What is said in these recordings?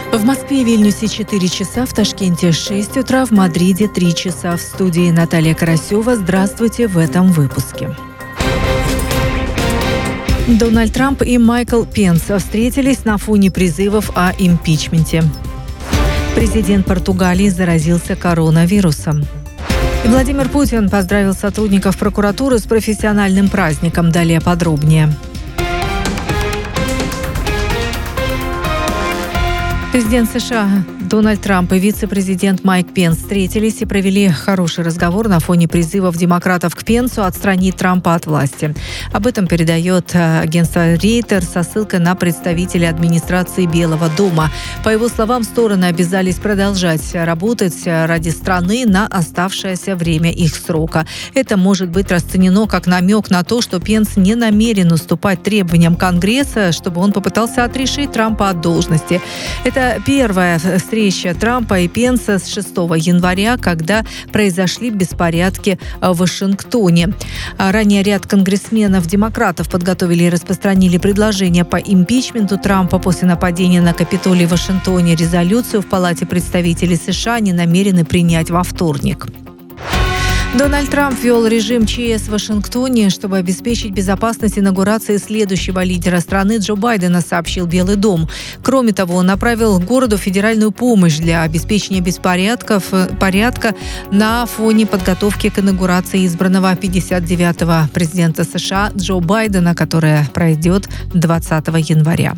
В Москве и Вильнюсе 4 часа, в Ташкенте 6 утра, в Мадриде 3 часа. В студии Наталья Карасева. Здравствуйте в этом выпуске. Дональд Трамп и Майкл Пенс встретились на фоне призывов о импичменте. Президент Португалии заразился коронавирусом. И Владимир Путин поздравил сотрудников прокуратуры с профессиональным праздником. Далее подробнее. Президент США Дональд Трамп и вице-президент Майк Пенс встретились и провели хороший разговор на фоне призывов демократов к Пенсу отстранить Трампа от власти. Об этом передает агентство Рейтер со ссылкой на представителя администрации Белого дома. По его словам, стороны обязались продолжать работать ради страны на оставшееся время их срока. Это может быть расценено как намек на то, что Пенс не намерен уступать требованиям Конгресса, чтобы он попытался отрешить Трампа от должности. Это первая встреча Трампа и Пенса с 6 января, когда произошли беспорядки в Вашингтоне. Ранее ряд конгрессменов-демократов подготовили и распространили предложение по импичменту Трампа после нападения на Капитолий в Вашингтоне. Резолюцию в Палате представителей США они намерены принять во вторник. Дональд Трамп ввел режим ЧС в Вашингтоне, чтобы обеспечить безопасность инаугурации следующего лидера страны Джо Байдена, сообщил Белый дом. Кроме того, он направил городу федеральную помощь для обеспечения порядка на фоне подготовки к инаугурации избранного 59-го президента США Джо Байдена, которая пройдет 20 января.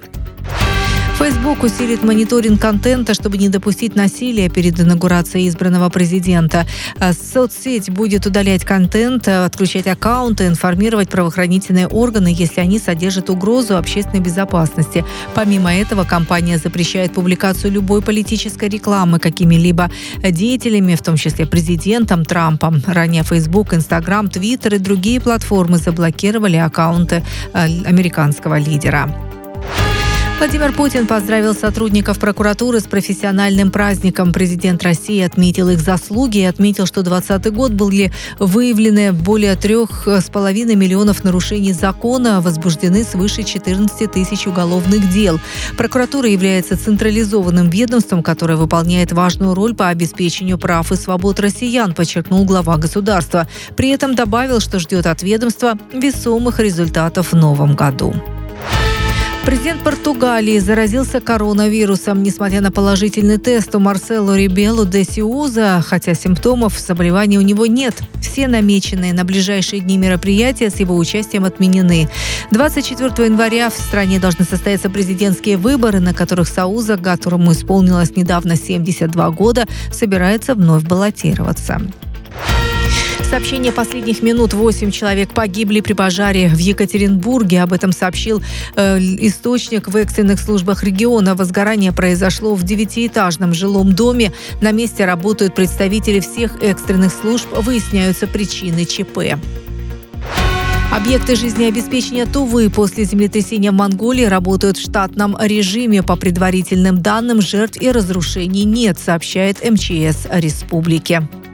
Facebook усилит мониторинг контента, чтобы не допустить насилия перед инаугурацией избранного президента. Соцсеть будет удалять контент, отключать аккаунты, информировать правоохранительные органы, если они содержат угрозу общественной безопасности. Помимо этого, компания запрещает публикацию любой политической рекламы какими-либо деятелями, в том числе президентом Трампом. Ранее Facebook, Instagram, Twitter и другие платформы заблокировали аккаунты американского лидера. Владимир Путин поздравил сотрудников прокуратуры с профессиональным праздником. Президент России отметил их заслуги и отметил, что 2020 год были выявлены более 3,5 миллионов нарушений закона, возбуждены свыше 14 тысяч уголовных дел. Прокуратура является централизованным ведомством, которое выполняет важную роль по обеспечению прав и свобод россиян, подчеркнул глава государства. При этом добавил, что ждет от ведомства весомых результатов в новом году. Президент Португалии заразился коронавирусом. Несмотря на положительный тест у Марсело Ребелу де Сиуза, хотя симптомов заболевания у него нет. Все намеченные на ближайшие дни мероприятия с его участием отменены. 24 января в стране должны состояться президентские выборы, на которых Сауза, которому исполнилось недавно 72 года, собирается вновь баллотироваться. Сообщение последних минут. 8 человек погибли при пожаре в Екатеринбурге. Об этом сообщил источник в экстренных службах региона. Возгорание произошло в 9-этажном жилом доме. На месте работают представители всех экстренных служб. Выясняются причины ЧП. Объекты жизнеобеспечения Тувы после землетрясения в Монголии работают в штатном режиме. По предварительным данным, жертв и разрушений нет, сообщает МЧС республики.